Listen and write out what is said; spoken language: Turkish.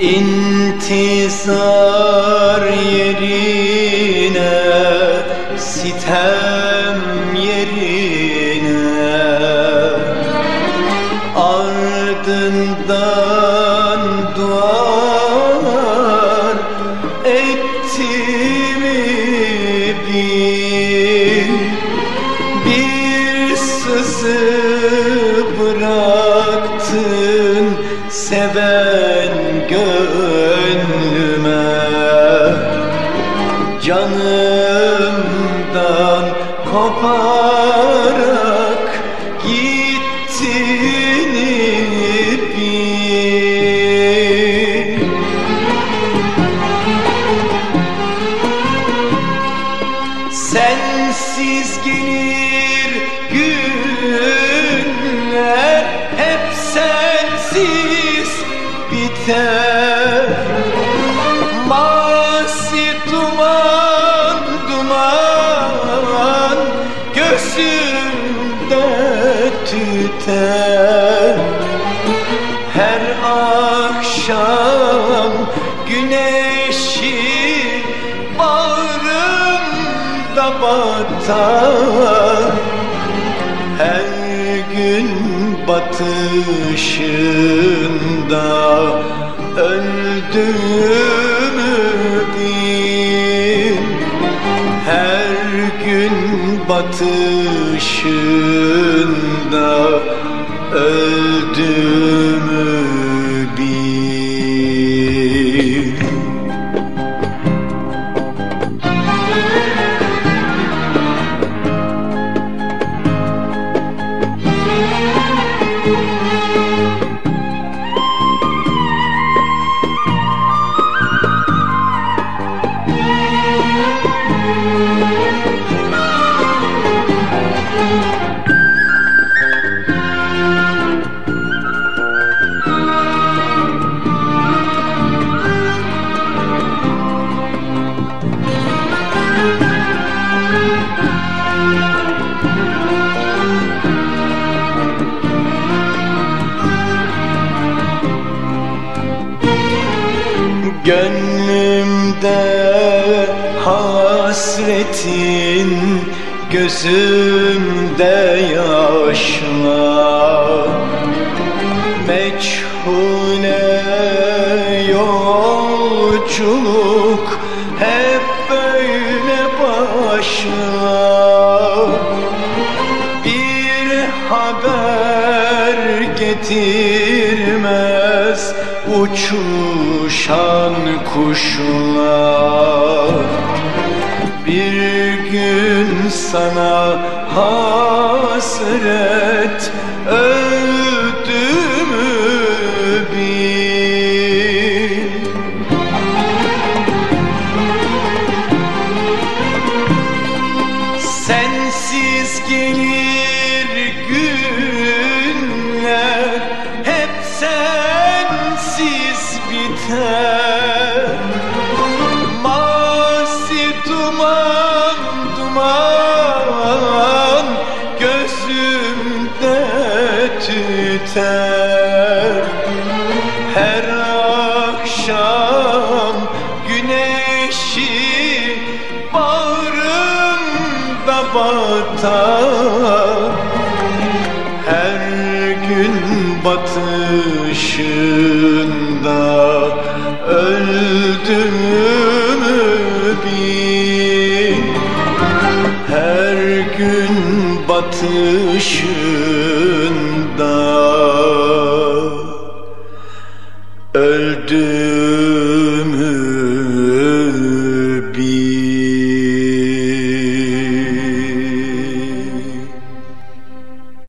İntizar yerine, sitem yerine, ardından duvar etti mi bir sızı bıraktın seven gönlüme, canımdan koparak gittiğini bil. Sensiz gelir günler, hep sensiz biter. Masi duman duman gözümde tüter. Her akşam güneşi bağrımda batar. Her gün batışında öldüğümü bil. Her gün batışında öldüğümü bil. Gönlümde hasretin, gözümde yaşlar. Meçhule yolculuk hep böyle başlar. Bir haber getirmez uçuşan kuşlar. Bir gün sana hasret öldüğümü bil. Sensiz gelir günler, hep sensiz biter. Masi duman duman gözümde tüter. Her akşam güneşi bağrımda batar. Her gün batışında öldüğümü bil. Her gün batışında öldüğümü